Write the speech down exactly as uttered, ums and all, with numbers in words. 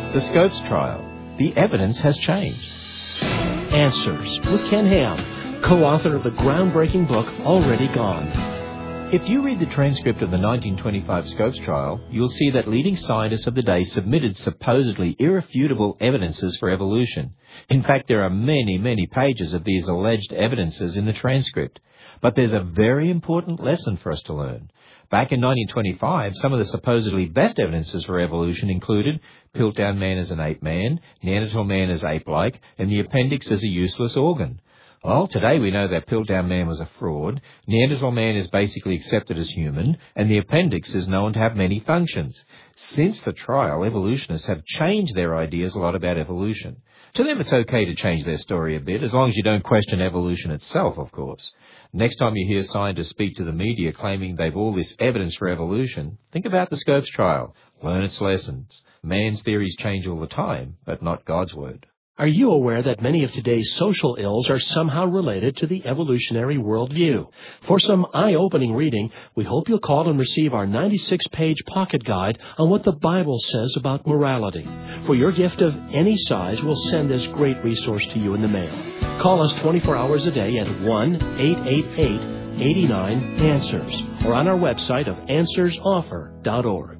The Scopes trial. The evidence has changed. Answers with Ken Ham, co-author of the groundbreaking book Already Gone. If you read the transcript of the nineteen twenty-five Scopes trial, you'll see that leading scientists of the day submitted supposedly irrefutable evidences for evolution. In fact, there are many, many pages of these alleged evidences in the transcript. But there's a very important lesson for us to learn. Back in nineteen twenty-five, some of the supposedly best evidences for evolution included Piltdown man as an ape man, Neanderthal man as ape-like, and the appendix as a useless organ. Well, today we know that Piltdown man was a fraud, Neanderthal man is basically accepted as human, and the appendix is known to have many functions. Since the trial, evolutionists have changed their ideas a lot about evolution. To them it's okay to change their story a bit, as long as you don't question evolution itself, of course. Next time you hear scientists speak to the media claiming they've all this evidence for evolution, think about the Scopes trial. Learn its lessons. Man's theories change all the time, but not God's word. Are you aware that many of today's social ills are somehow related to the evolutionary worldview? For some eye-opening reading, we hope you'll call and receive our ninety-six page pocket guide on what the Bible says about morality. For your gift of any size, we'll send this great resource to you in the mail. Call us twenty-four hours a day at one eight eight eight, eight nine, answers or on our website of answers offer dot org.